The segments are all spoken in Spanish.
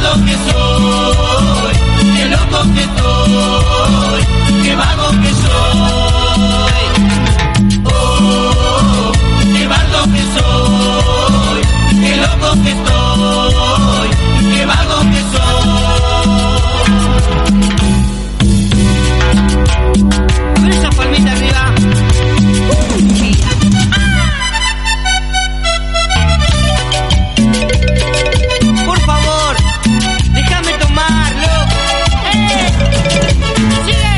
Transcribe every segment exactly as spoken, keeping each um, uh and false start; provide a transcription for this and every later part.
bardo que soy, qué loco que estoy, qué vago que soy. Oh, qué bardo que soy, qué loco que estoy, qué vago que soy. Con esa palmita arriba. Por favor, déjame tomarlo. ¡Eh! ¡Sigue!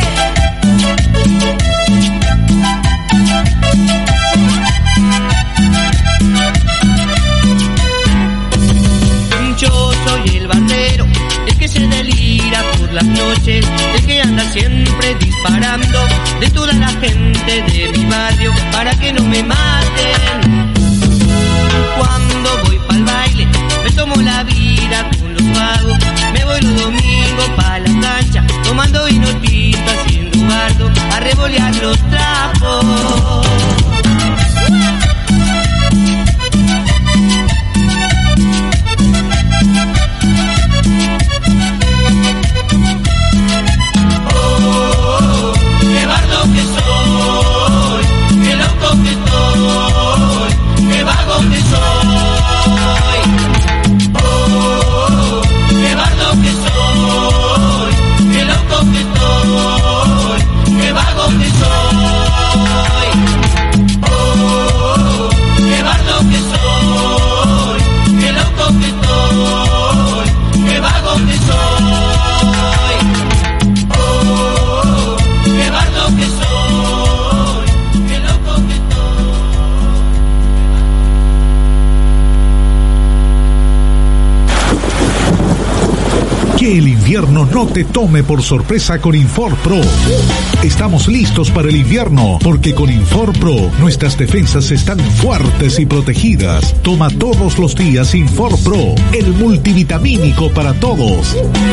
Yo soy el bandero, el que se delira por las noches, el que anda siempre disparando de toda la gente de mi barrio para que no me maten. Cuando voy pa'l baile, me tomo la vida con los vagos, me voy los domingos pa' la cancha, tomando vino tinto, haciendo bardo, a revolear los trapos. Que el invierno no te tome por sorpresa con InforPro. Estamos listos para el invierno porque con InforPro nuestras defensas están fuertes y protegidas. Toma todos los días InforPro, el multivitamínico para todos.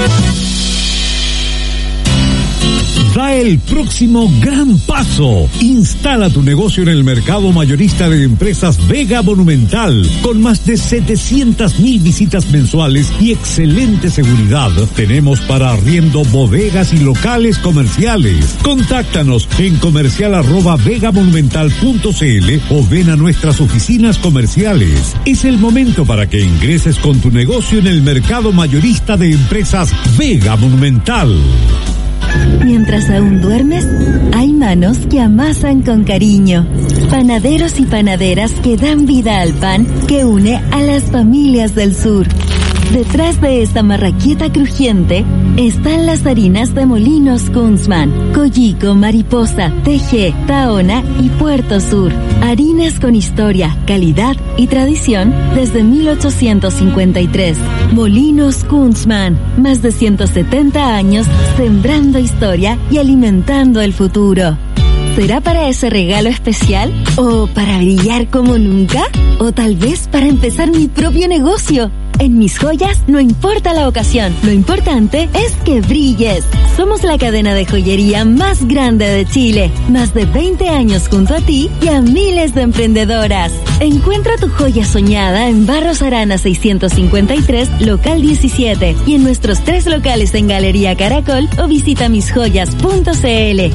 Da el próximo gran paso. Instala tu negocio en el mercado mayorista de empresas Vega Monumental. Con más de setecientas mil visitas mensuales y excelente seguridad. Tenemos para arriendo bodegas y locales comerciales. Contáctanos en comercial arroba vegamonumental punto cl o ven a nuestras oficinas comerciales. Es el momento para que ingreses con tu negocio en el mercado mayorista de empresas Vega Monumental. Mientras aún duermes, hay manos que amasan con cariño. Panaderos y panaderas que dan vida al pan que une a las familias del sur. Detrás de esta marraqueta crujiente están las harinas de Molinos Kunzman, Collico, Mariposa, T G, Tahona y Puerto Sur. Harinas con historia, calidad y tradición desde mil ochocientos cincuenta y tres. Molinos Kunzman, más de ciento setenta años sembrando historia y alimentando el futuro. ¿Será para ese regalo especial? ¿O para brillar como nunca? ¿O tal vez para empezar mi propio negocio? En Mis Joyas no importa la ocasión, lo importante es que brilles. Somos la cadena de joyería más grande de Chile. Más de veinte años junto a ti y a miles de emprendedoras. Encuentra tu joya soñada en Barros Arana seiscientos cincuenta y tres, local diecisiete. Y en nuestros tres locales en Galería Caracol o visita mis joyas punto cl.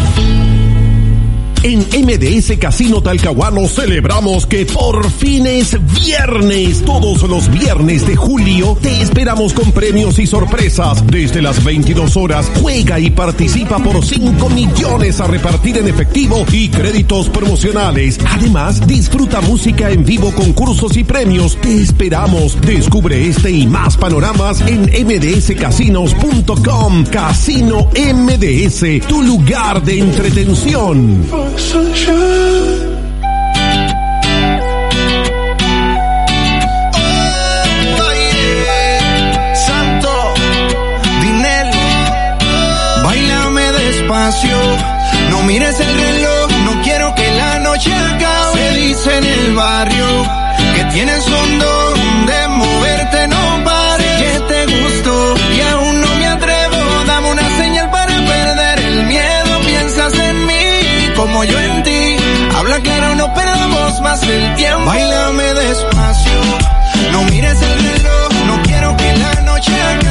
En M D S Casino Talcahuano celebramos que por fin es viernes. Todos los viernes de julio te esperamos con premios y sorpresas. Desde las veintidós horas, juega y participa por cinco millones a repartir en efectivo y créditos promocionales. Además, disfruta música en vivo, concursos y premios. Te esperamos. Descubre este y más panoramas en m d s casinos punto com. Casino M D S, tu lugar de entretención. Sunshine. Oh, yeah. Santo, Dinel, báilame despacio. No mires el reloj, no quiero que la noche acabe. Se dice en el barrio que tienes un don de moverte, no pares. Que te gustó y aún no me atrevo. Dame una señal para perder el miedo. Piensas en mí como yo en ti, habla claro, no perdamos más el tiempo. Báilame despacio, no mires el reloj, no quiero que la noche acabe.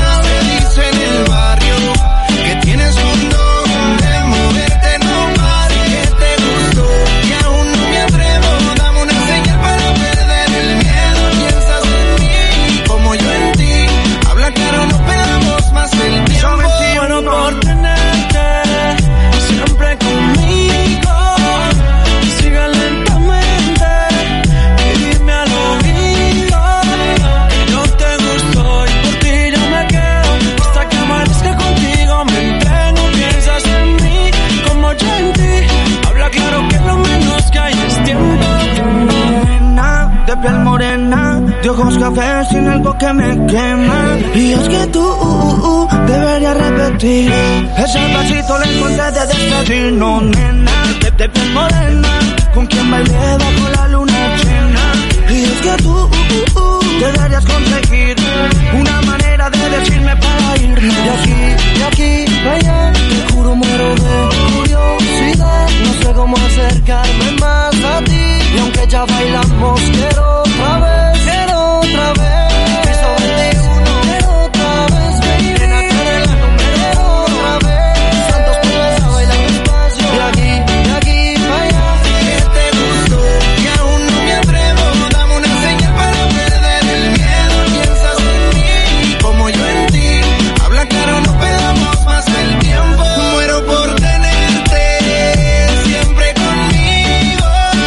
que me quema. Y es que tú uh, uh, uh, deberías repetir ese pasito lento antes de despedirnos, nena. Te, te piel morena, con quien bailé bajo la luna llena. Y es que tú uh, uh, uh, deberías conseguir una manera de decirme para irnos. De aquí, de aquí, para allá, te juro muero de curiosidad. No sé cómo acercarme más a ti. Y aunque ya bailamos, quiero otra vez, quiero otra vez. Piso veintiuno, quiero otra vez, baby. Llénate de la número otra vez. Santos puedes a bailar despacio. De aquí, de aquí, para allá. Que te gustó, que aún no me atrevo. Dame una señal para perder el miedo. Piensas en mí, como yo en ti. Habla claro, no perdamos más el tiempo. Muero por tenerte siempre conmigo.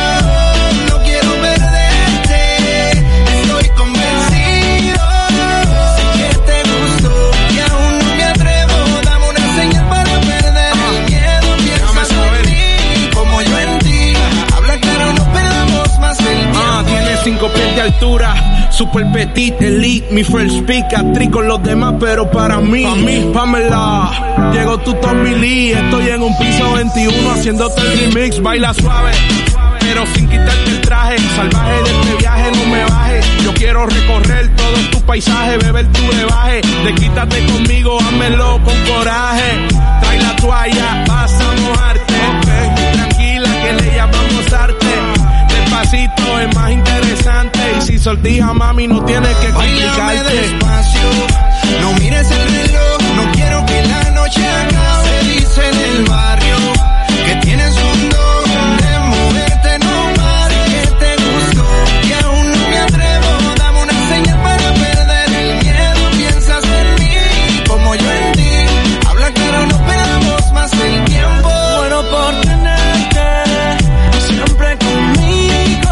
No quiero perderte, estoy convencido. Sé que te gustó, que aún no me atrevo. Dame una señal para perder el miedo. Piensas en mí, como yo en ti. Habla claro, no perdamos más el tiempo. Ah, tiene cinco pies de altura, super petit, elite, mi first pick, actriz con los demás, pero para mí, pa' mí, Pamela, llegó tu Tommy Lee, estoy en un piso veintiuno haciéndote el remix, baila suave, pero sin quitarte el traje, salvaje de este viaje, no me bajes, yo quiero recorrer todo tu paisaje, beber tu brebaje, de quítate conmigo, házmelo con coraje, trae la toalla, vas a mojarte, okay. Tranquila que le llamamos arte, despacito es más interesante, y si sortija mami no tienes que Báilame complicarte. despacio, no mires el reloj, no quiero que la noche acabe. Se dice en el barrio que tienes un don de moverte, no pares. Que te gustó, que aún no me atrevo. Dame una señal para perder el miedo. Piensas en mí, como yo en ti. Habla claro, no perdamos más el tiempo. Muero por tenerte siempre conmigo.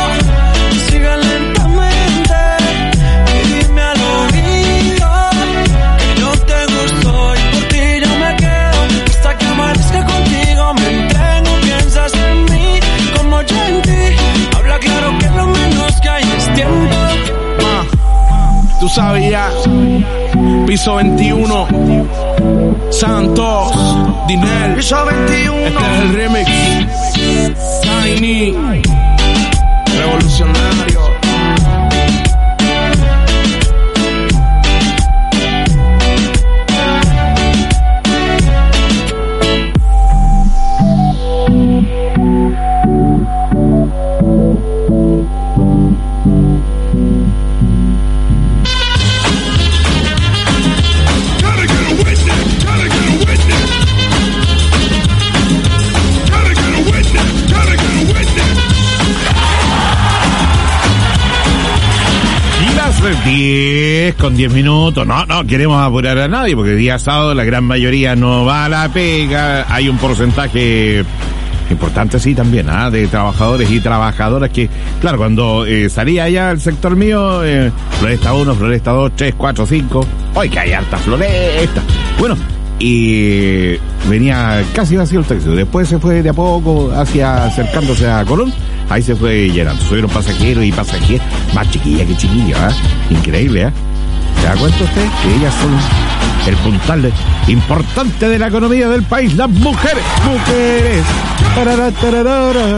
Sigue lentamente y dime al oído que no te gustó y por ti yo me quedo hasta que amanezca contigo. Me entrego, piensas en mí como yo en ti. Habla claro que lo menos que hay es tiempo. Ah, tú sabías, piso veintiuno, Santos, Dinel, Piso veintiuno. este es el remix, Tiny, revolucionario. diez con diez minutos. No, no queremos apurar a nadie porque día sábado la gran mayoría no va a la pega. Hay un porcentaje importante, sí, también, ¿ah? de trabajadores y trabajadoras que, claro, cuando eh, salía allá el sector mío, eh, Floresta uno, Floresta dos, tres, cuatro, cinco, hoy que hay harta floresta. Bueno, y venía casi vacío el taxi. Después se fue de a poco hacia acercándose a Colón. Ahí se fue llenando. Subieron pasajeros y pasajeros. Más chiquilla que chiquilla, ¿eh? Increíble, ¿eh? ¿Se da cuenta usted? Que ellas son el puntal de, importante de la economía del país. Las mujeres. Mujeres. Tarara, tararara.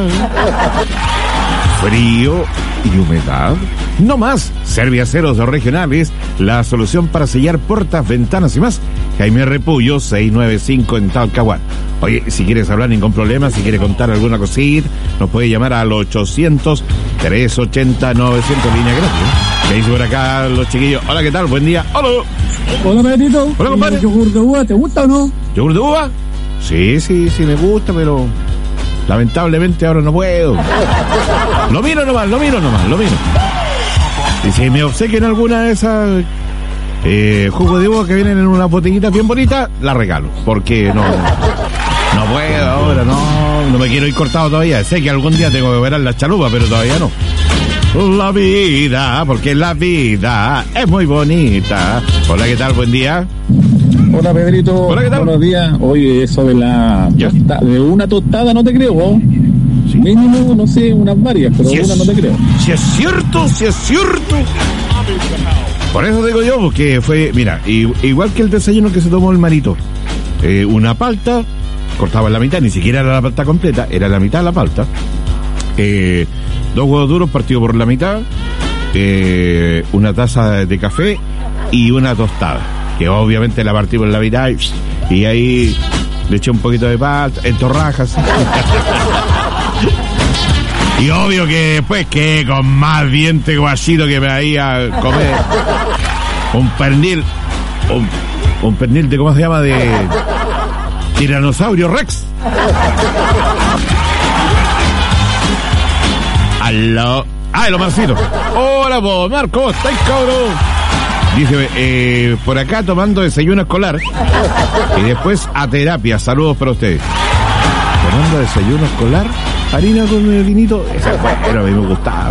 Frío y humedad. No más. Serviaceros regionales. La solución para sellar puertas, ventanas y más. Jaime Repullo, seiscientos noventa y cinco en Talcahuano. Oye, si quieres hablar ningún problema, si quieres contar alguna cosita, nos puede llamar al ochocientos, trescientos ochenta, novecientos, línea gratis. ¿Qué dice por acá los chiquillos? Hola, ¿qué tal? Buen día. Hola. Hola, Pedrito. Hola, compadre. ¿Yogur de uva te gusta o no? ¿Yogur de uva? Sí, sí, sí me gusta, pero lamentablemente ahora no puedo. Lo miro nomás, lo miro nomás, lo miro. Y si me obsequian alguna de esas eh, jugos de uva que vienen en una botellita bien bonita, la regalo, porque no no puedo ahora, no, no me quiero ir cortado todavía. Sé que algún día tengo que ver la chalupa, pero todavía no. La vida, porque la vida es muy bonita. Hola, ¿qué tal? Buen día. Hola, Pedrito. Hola, ¿qué tal? Buenos días. Oye, eso de la tosta- de una tostada no te creo, ¿no? Sí. Mínimo, no sé, unas varias, pero Si una es, no te creo. si es cierto, si es cierto. Por eso digo yo, porque fue, mira, igual que el desayuno que se tomó el Marito. Eh, una palta, cortaba en la mitad, ni siquiera era la palta completa, era la mitad de la palta. Eh, dos huevos duros partidos por la mitad, eh, una taza de café y una tostada, que obviamente la partí por la mitad y, y ahí le eché un poquito de palta, en torrajas. Y obvio que después que con más diente guachito que me había a comer un pernil, un, un pernil de, ¿cómo se llama? De Tiranosaurio Rex. Aló. Ah, el Omarcito. Hola, vos, Marco, ¿cómo estáis, cabrón? Dice, eh, por acá tomando desayuno escolar y después a terapia. Saludos para ustedes. Tomando desayuno escolar, harina con el vinito. Esa es bueno, a mí me gustaba.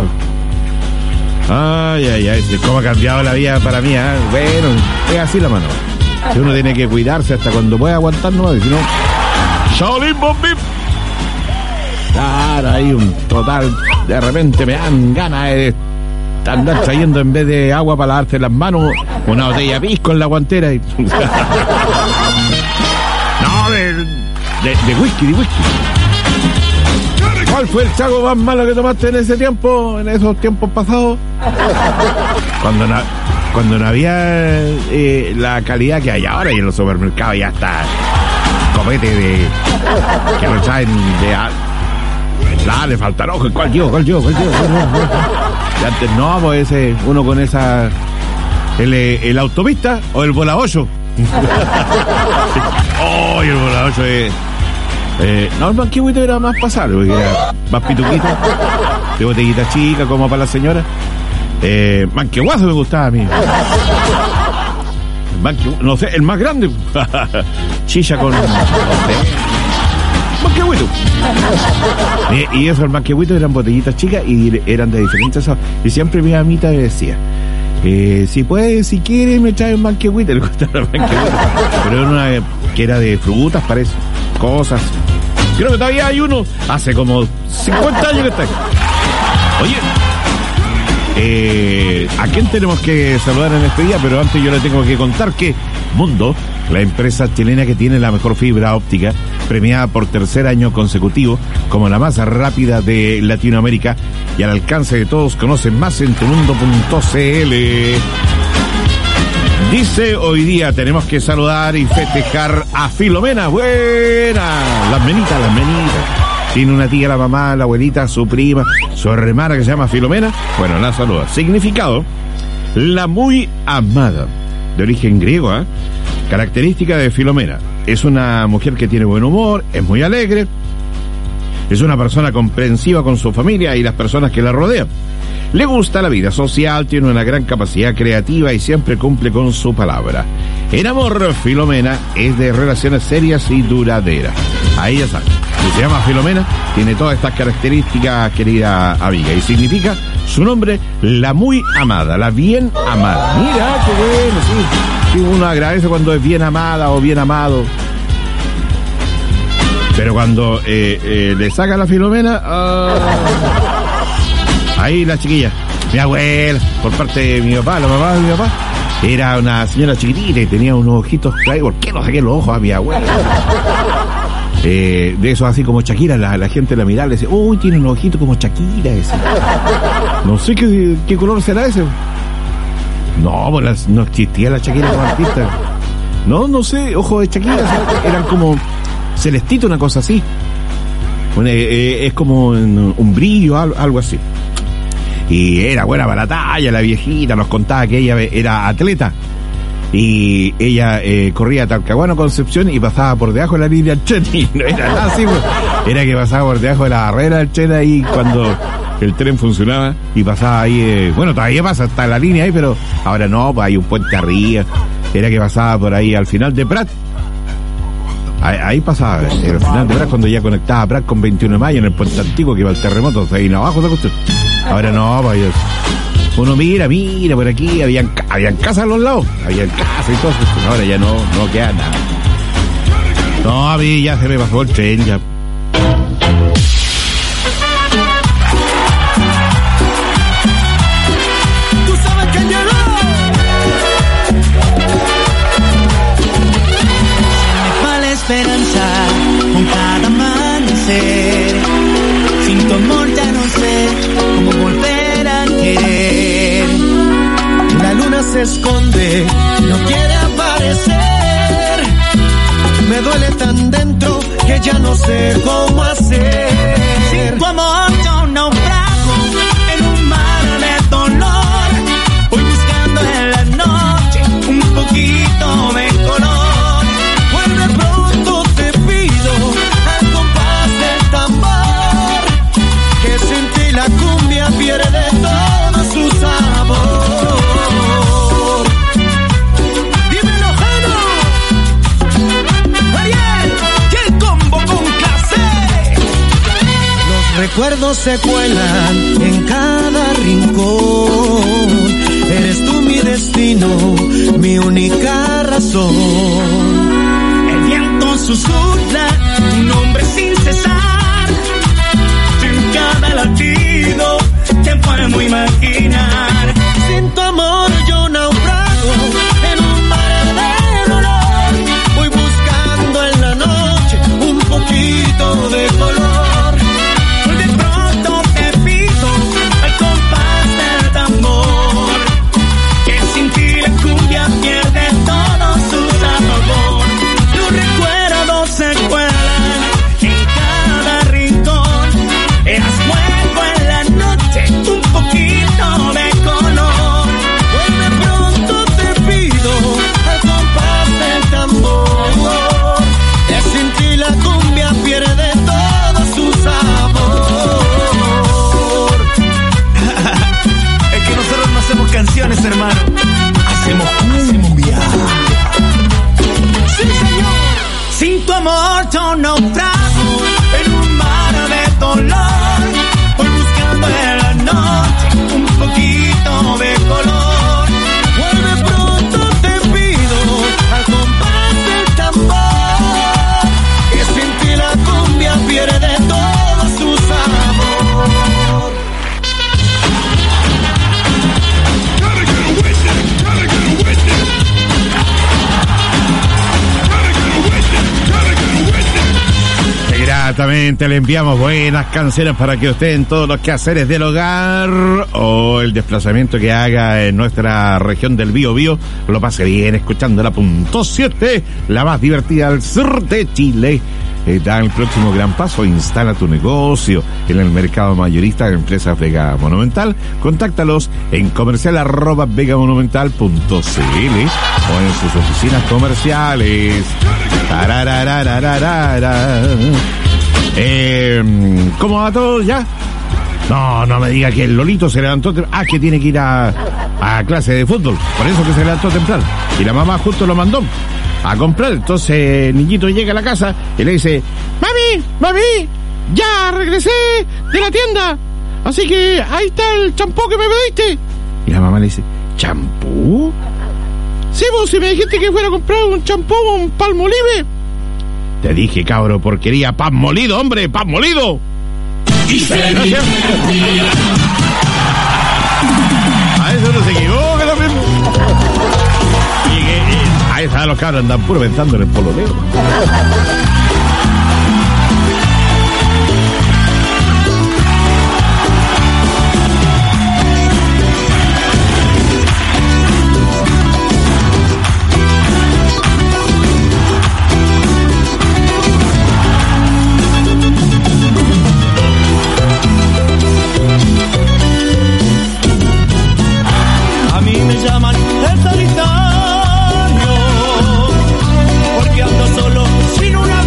Ay, ay, ay, cómo ha cambiado la vida para mí, ¿eh? Bueno, es así la mano. Si uno tiene que cuidarse hasta cuando pueda aguantar, no, si no... ¡Shaolin Bombip! Claro, hay un total... De repente me dan ganas de andar trayendo, en vez de agua para lavarte las manos, una botella de pisco en la guantera y... No, de, de, de whisky, de whisky. ¿Cuál fue el trago más malo que tomaste en ese tiempo, en esos tiempos pasados? Cuando no, cuando no había eh, la calidad que hay ahora, y en los supermercados ya está copete de... que no traen de... Ah, le falta ojo, ¿cuál yo? ¿Cuál yo? ¿Cuál yo? Y antes no, pues ese, uno con esa... El, el autopista o el volahoyo. Oh, y el volahoyo es... Eh, no, el manquehuito era más pasable, porque era más pituquito, de botellita chica, como para la señora. Eh, manquehuazo me gustaba a mí. Manque, no sé, el más grande. Chicha con... No sé. Manquehuito. Y, y eso, el manquehuito eran botellitas chicas y eran de diferentes sabores. Y siempre mi mamita me decía, eh, si puede, si quiere, me trae un manquehuito. Le gustaba el manquehuito. Pero era una que era de frutas, parece. Cosas. Creo que todavía hay uno hace como cincuenta años que está ahí. Oye, eh, ¿a quién tenemos que saludar en este día? Pero antes yo le tengo que contar que Mundo, la empresa chilena que tiene la mejor fibra óptica, premiada por tercer año consecutivo como la más rápida de Latinoamérica y al alcance de todos, conocen más en tumundo punto c l. Dice, hoy día tenemos que saludar y festejar a Filomena. Buena, las menitas, las menitas. Tiene una tía, la mamá, la abuelita, su prima, su hermana que se llama Filomena. Bueno, la saluda. Significado, la muy amada. De origen griego, ¿eh? Característica de Filomena. Es una mujer que tiene buen humor, es muy alegre. Es una persona comprensiva con su familia y las personas que la rodean. Le gusta la vida social, tiene una gran capacidad creativa y siempre cumple con su palabra. En amor, Filomena es de relaciones serias y duraderas. Ahí ya sabe. Si se llama Filomena, tiene todas estas características, querida amiga. Y significa su nombre, la muy amada, la bien amada. Mira, qué bueno, sí. Sí, uno agradece cuando es bien amada o bien amado. Pero cuando eh, eh, le saca la Filomena... Uh... Ahí la chiquilla, mi abuela, por parte de mi papá, la mamá de mi papá, era una señora chiquitita y tenía unos ojitos. ¿Por qué no saqué los ojos a mi abuela? Eh, de eso así como Shakira, la, la gente la miraba y le decía, uy, tiene unos ojitos como Shakira ese. No sé qué, qué color será ese. No, pues no existía la Shakira como artista. No, no sé, ojos de Shakira, eran como celestito, una cosa así. Bueno, eh, es como un, un brillo, algo, algo así. Y era buena para la talla, la viejita nos contaba que ella era atleta y ella eh, corría a Talcahuano, Concepción y pasaba por debajo de la línea del tren y no era nada así, pues. Era que pasaba por debajo de la barrera del tren ahí cuando el tren funcionaba y pasaba ahí, eh, bueno, todavía pasa hasta la línea ahí, pero ahora no, pues hay un puente arriba. Era que pasaba por ahí al final de Prat. Ahí, ahí pasaba, eh, al final de Prat, cuando ya conectaba a Prat con veintiuno de mayo en el puente antiguo que iba al terremoto, ahí abajo de cuestión. Ahora no, pues uno mira, mira por aquí, habían, habían casas a los lados, habían casas y todo eso. Ahora ya no, no queda nada. No, a mí ya se me pasó el tren, ya. Tú sabes que llegó recuerdos se cuelan en cada rincón. Eres tú mi destino, mi única razón. El viento susurra tu nombre sin cesar. En cada latido te podemos imaginar. Sin tu amor yo naufrago en un mar de dolor. Voy buscando en la noche un poquito de color. Hoy de pronto te pido al compás del tambor, que sin ti la cumbia pierde todo su sabor. Tus recuerdos se cuelan en cada rincón. Eras fuego en la noche, un poquito de color. Hoy de pronto te pido al compás del tambor, que sin ti la cumbia pierde todo su sabor. Es que nosotros no hacemos canciones, hermano. Hacemos cumbia. Sí, señor. Sin tu amor yo naufrago en un mar de dolor. Voy buscando en la noche un poquito de color. Hoy de pronto te pido al compás del tambor, que sin ti la cumbia pierde todo su sabor. Gratamente le enviamos buenas canciones para que usted en todos los quehaceres del hogar o el desplazamiento que haga en nuestra región del Bío Bío lo pase bien escuchando la punto siete, la más divertida del sur de Chile. Eh, da el próximo gran paso, instala tu negocio en el mercado mayorista de empresas Vega Monumental. Contáctalos en comercial arroba vegamonumental punto cl o en sus oficinas comerciales. Tarararararara. Eh, ¿Cómo va todo ya? No, no me diga que el Lolito se levantó tem- Ah, que tiene que ir a, a clase de fútbol. Por eso que se levantó temprano. Y la mamá justo lo mandó a comprar. Entonces el niñito llega a la casa y le dice: Mami, mami, ya regresé de la tienda, así que ahí está el champú que me pediste. Y la mamá le dice: ¿champú? Sí, vos si me dijiste que fuera a comprar un champú o un Palmolive. Te dije, cabro, porquería, pan molido, hombre, pan molido. Y se Gracias. A eso no se equivoca también. Y que, eh, ahí están los cabros, andan puro pensando en el pololeo. a mí me llaman el solitario, porque ando solo sin una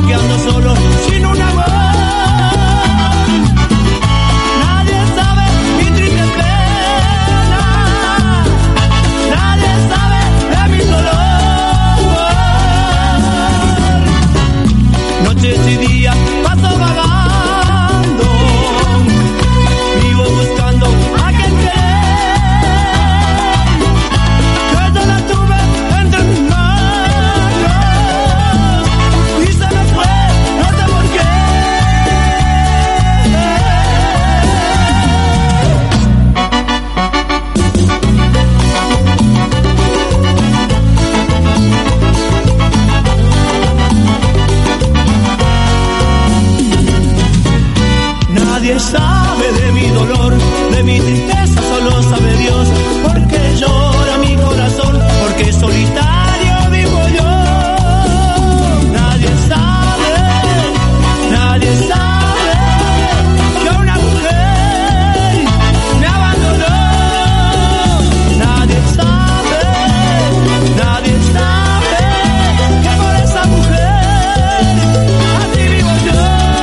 que ando solo sin un amor. Nadie sabe mi triste pena, nadie sabe de mi dolor. Noches y días paso vagando, vivo buscando a quien querer. Yo ya la tuve entre mis manos y se me fue, no sé por qué. Nadie sabe de mi dolor, de mi tristeza, solo sabe Dios. Porque llora mi corazón, porque solitario vivo yo. Nadie sabe, nadie sabe que una mujer me abandonó. Nadie sabe, nadie sabe que por esa mujer así vivo yo.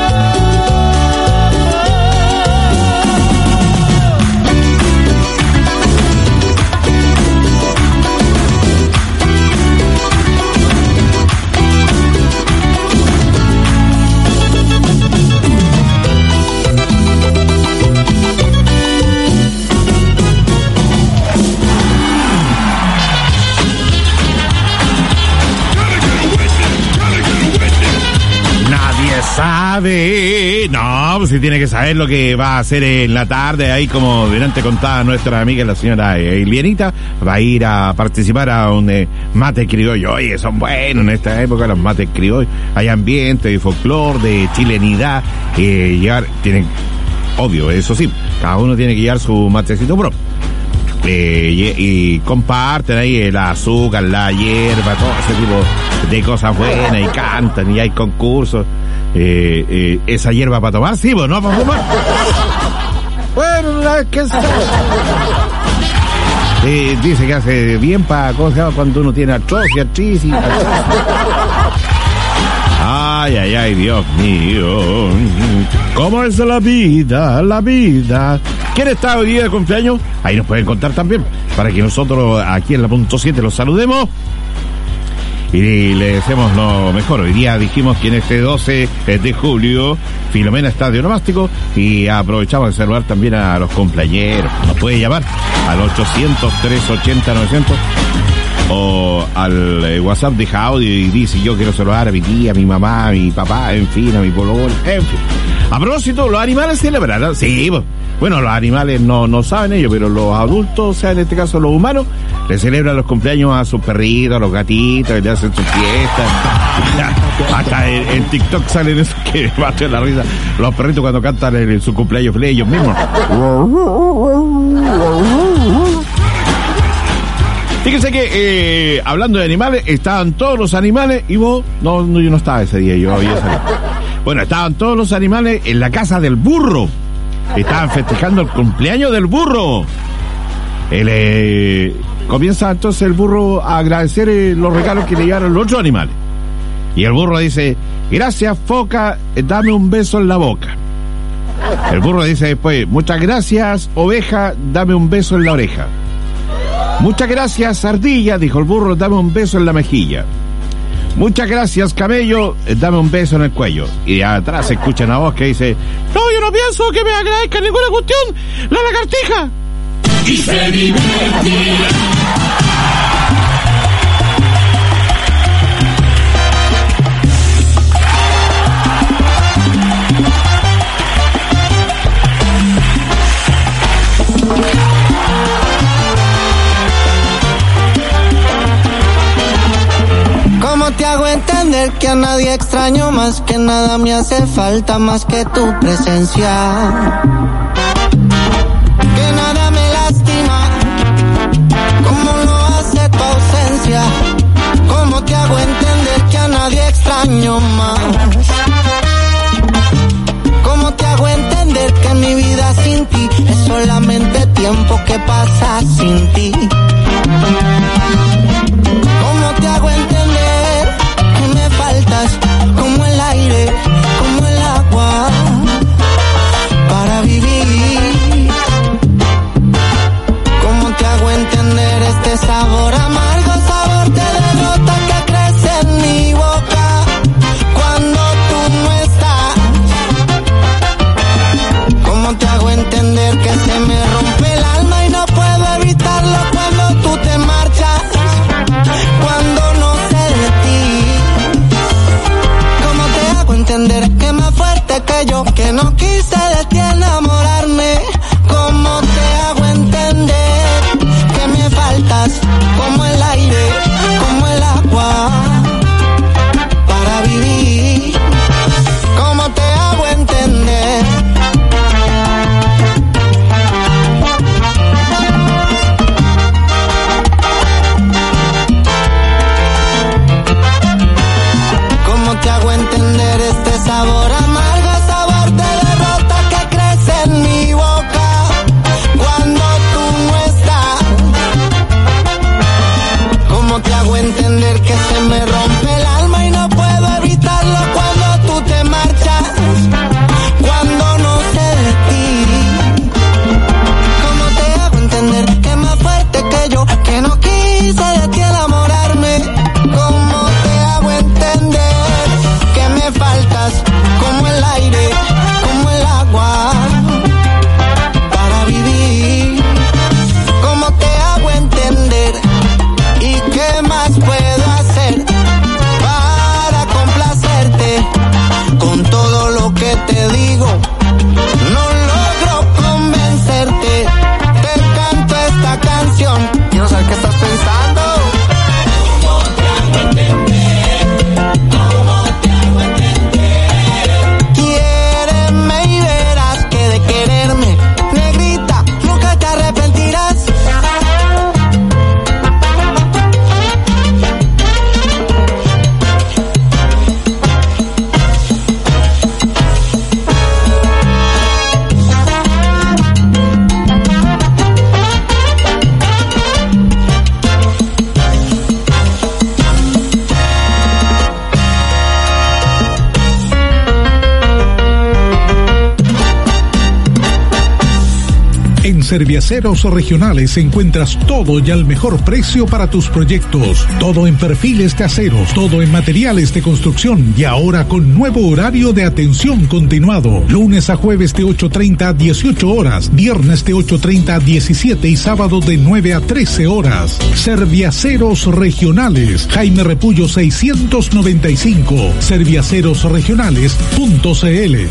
Nadie sabe. No, pues si tiene que saber lo que va a hacer en la tarde. Ahí, como delante contaba nuestra amiga la señora Elianita, va a ir a participar a un eh, mate criollo. Oye, son buenos en esta época los mates criollos. Hay ambiente de folclore, de chilenidad. Eh, llevar, tienen, obvio, eso sí, cada uno tiene que llevar su matecito propio. Eh, y, y comparten ahí el azúcar, la hierba, todo ese tipo de cosas buenas, y cantan, y hay concursos. Eh, eh, esa hierba para tomar, sí, pues no para fumar. Bueno, la que eh, dice que hace bien para, ¿cómo se llama? Cuando uno tiene artrosis, artritis. Ay, ay, ay, Dios mío. ¿Cómo es la vida, la vida? ¿Quién está hoy día de cumpleaños? Ahí nos pueden contar también, para que nosotros aquí en la punto siete los saludemos y le deseamos lo mejor. Hoy día dijimos que en este doce de julio Filomena está de onomástico, y aprovechamos de saludar también a los cumpleañeros. Nos puede llamar al ochocientos, trescientos ochenta, novecientos o al eh, WhatsApp de audio y dice: yo quiero saludar a mi tía, a mi mamá, a mi papá, en fin, a mi pololo, en fin. A propósito, ¿los animales celebrarán? Sí, pues. Bueno, los animales no, no saben ello, pero los adultos, o sea, en este caso los humanos, le celebran los cumpleaños a sus perritos, a los gatitos, le hacen sus fiestas. Hasta en, en TikTok salen esos que baten la risa. Los perritos cuando cantan en, en su cumpleaños feliz ellos mismos. Fíjense que, eh, hablando de animales, estaban todos los animales, y vos, no, no, yo no estaba ese día, yo había salido. Bueno, estaban todos los animales en la casa del burro. Estaban festejando el cumpleaños del burro. Él, eh, comienza entonces el burro a agradecer eh, los regalos que le llevaron los otros animales. Y el burro dice: gracias, foca, dame un beso en la boca. El burro dice después: muchas gracias, oveja, dame un beso en la oreja. Muchas gracias, ardilla, dijo el burro, dame un beso en la mejilla. Muchas gracias, camello, dame un beso en el cuello. Y de atrás se escucha una voz que dice: no, yo no pienso que me agradezca ninguna cuestión, la lagartija. Y se divertirá. ¿Cómo te hago entender que a nadie extraño más, que nada me hace falta más que tu presencia? Que nada me lastima como lo hace tu ausencia. ¿Cómo te hago entender que a nadie extraño más? ¿Cómo te hago entender que mi vida sin ti es solamente tiempo que pasa sin ti? ¿Cómo te hago entender que me faltas como el aire que yo, que no quise de ti enamorarme. ¿Cómo te hago entender que me faltas como el aire, como el agua para vivir? ¿Cómo te hago entender? ¿Cómo te hago entender este sabor amargo, sabor de derrota que crece en mi boca cuando tú no estás? ¿Cómo te hago entender que se me rompe el alma y no puedo evitarlo cuando tú te marchas, cuando no sé de ti? ¿Cómo te hago entender que es más fuerte que yo, que no quise de ti enamorarme? ¿Cómo te hago entender que me faltas como el aire, como el agua para vivir? ¿Cómo te hago entender? ¿Y qué más puedo hacer para complacerte con todo lo que te digo? No logro convencerte, te canto esta canción, quiero saber qué estás pensando. ¿Cómo te hago entender? ¿Cómo te hago entender? Quiéreme y verás que de quererme, negrita, nunca te arrepentirás. En Serviaceros Regionales encuentras todo y al mejor precio para tus proyectos. Todo en perfiles de aceros, todo en materiales de construcción y ahora con nuevo horario de atención continuado. Lunes a jueves de ocho treinta a dieciocho horas, viernes de ocho treinta a diecisiete y sábado de nueve a trece horas. Serviaceros Regionales, Jaime Repullo seiscientos noventa y cinco, serviaceros regionales punto c l.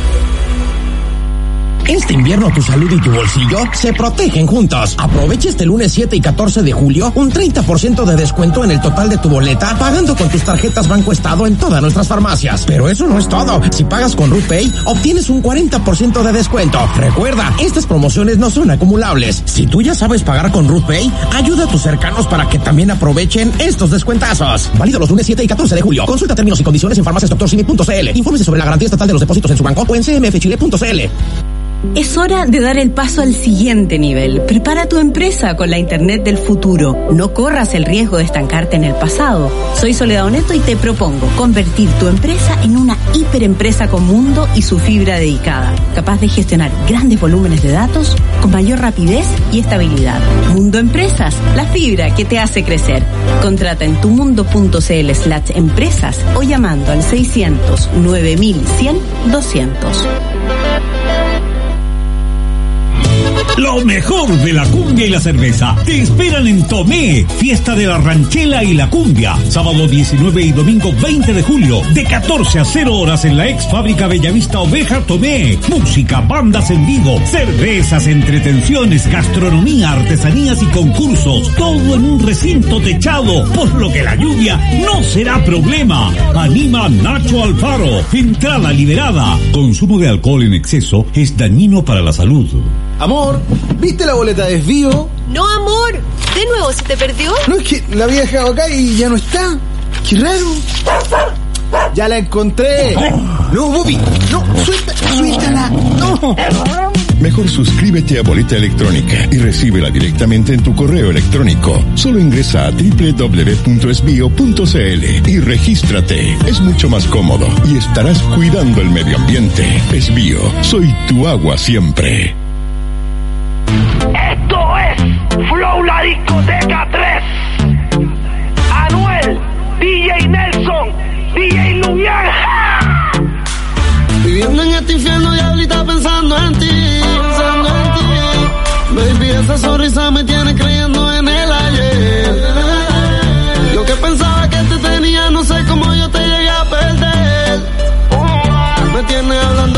Este invierno tu salud y tu bolsillo se protegen juntos. Aprovecha este lunes siete y catorce de julio un treinta por ciento de descuento en el total de tu boleta pagando con tus tarjetas Banco Estado en todas nuestras farmacias. Pero eso no es todo. Si pagas con RuPay, obtienes un cuarenta por ciento de descuento. Recuerda, estas promociones no son acumulables. Si tú ya sabes pagar con RuPay, ayuda a tus cercanos para que también aprovechen estos descuentazos. Válido los lunes siete y catorce de julio. Consulta términos y condiciones en farmacias doctor simi punto c l. Infórmese sobre la garantía estatal de los depósitos en su banco o en c m f chile punto c l. Es hora de dar el paso al siguiente nivel. Prepara tu empresa con la Internet del futuro. No corras el riesgo de estancarte en el pasado. Soy Soledad Oneto y te propongo convertir tu empresa en una hiperempresa con mundo y su fibra dedicada, capaz de gestionar grandes volúmenes de datos con mayor rapidez y estabilidad. Mundo Empresas, la fibra que te hace crecer. Contrata en tumundo.cl slash empresas o llamando al seiscientos nueve mil cien doscientos. Lo mejor de la cumbia y la cerveza te esperan en Tomé, fiesta de la ranchela y la cumbia, sábado diecinueve y domingo veinte de julio, de catorce a cero horas en la ex fábrica Bellavista Oveja Tomé. Música, bandas en vivo, cervezas, entretenciones, gastronomía, artesanías y concursos, todo en un recinto techado, por lo que la lluvia no será problema. Anima Nacho Alfaro, entrada liberada. Consumo de alcohol en exceso es dañino para la salud. Amor, ¿viste la boleta de desvío? No, amor. ¿De nuevo se te perdió? No, es que la había dejado acá y ya no está. Qué raro. Ya la encontré. No, Bobby, no, suelta, suéltala. No. Mejor suscríbete a Boleta Electrónica y recíbela directamente en tu correo electrónico. Solo ingresa a doble u doble u doble u punto esbio punto c l y regístrate. Es mucho más cómodo y estarás cuidando el medio ambiente. Esbio, soy tu agua siempre. Esto es Flow La Discoteca tres. Anuel, D J Nelson, D J Lumiar. Viviendo en este infierno y ahorita pensando en ti, pensando en ti. Baby, esa sonrisa me tiene creyendo en el ayer. Yo que pensaba que te tenía, no sé cómo yo te llegué a perder. Me tienes hablando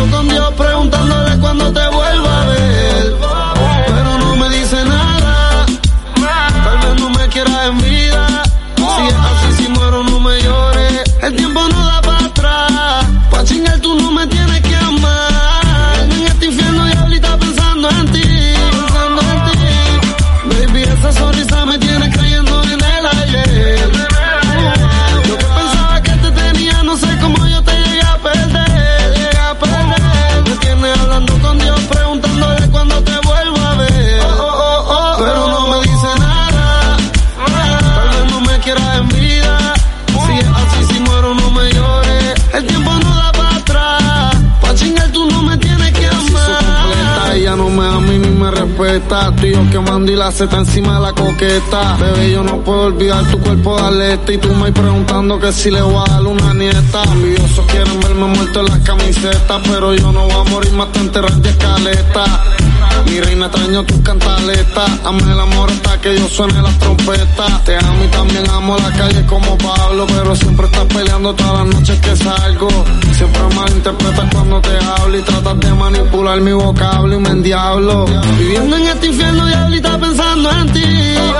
carpeta. Tú y yo quemando y la seta encima de la coqueta. Bebé, yo no puedo olvidar tu cuerpo de atleta. Y tú me preguntando que si le voy a dar una nieta. Envidiosos quieren verme muerto en las camisetas, pero yo no voy a morir más te enterrar de escaleta. Mi reina, extraño tus cantaletas. Ame el amor hasta que yo suene las trompetas. Te amo y también amo la calle como Pablo, pero siempre estás peleando todas las noches que salgo. Siempre malinterpretas cuando te hablo y tratas de manipular mi vocablo y me endiablo. Viviendo en este infierno, diablita, pensando en ti.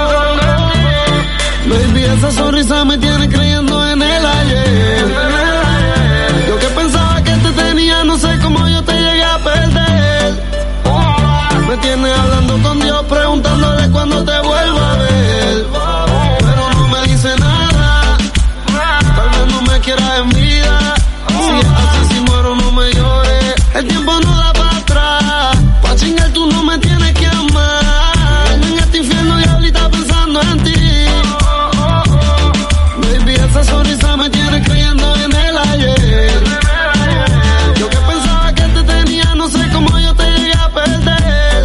Baby, esa sonrisa me tiene creyendo en el ayer. Yo que pensaba que te tenía, no sé cómo yo te llegué a perder. Me tienes hablando con Dios, preguntándole cuándo te vuelvo a ver. Pero no me dice nada, tal vez no me quieras en vida. Si es así, si muero no me llores, el tiempo no da para atrás. Pa' chingar tú no me tienes que amar. En este infierno diablita pensando en ti. Baby, esa sonrisa me tiene creyendo en el ayer. Yo que pensaba que te tenía, no sé cómo yo te llegué a perder.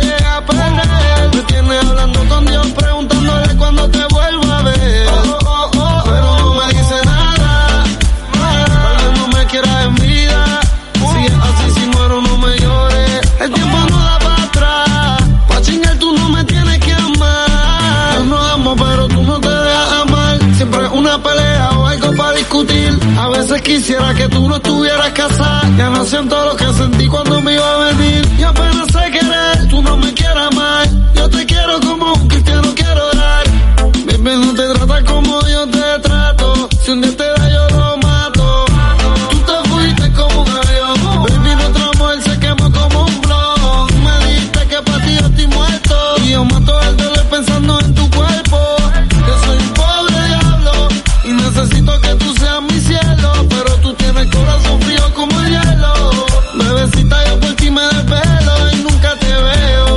Me tienes hablando con Dios, preguntándole cuándo te vuelvo a ver. Pero no me dice nada, tal vez no me quieras en vida. Si es así, si muero no me llores, el tiempo no da para atrás. Pa' chingar tú no me tienes que amar. Yo no amo, pero tú no te dejas amar. Siempre es una pelea o algo para discutir. A veces quisiera que tú no estuvieras casada. Ya no siento lo que sentí cuando me iba a venir. Y apenas sé querer, tú no me quieres amar. Yo te quiero como un cristiano quiero orar. Baby, no te tratas como yo te trato. Si un día te da yo lo mato. Tú te fuiste como un avión. Baby, nuestro amor se quemó como un blog. Me dijiste que para ti yo estoy muerto. Y yo mato el dolor pensando en tu cuerpo. Que soy un pobre diablo y necesito que tú seas mi cielo. Pero tú tienes el corazón frío como el hielo. Bebecita, yo por ti me desvelo y nunca te veo.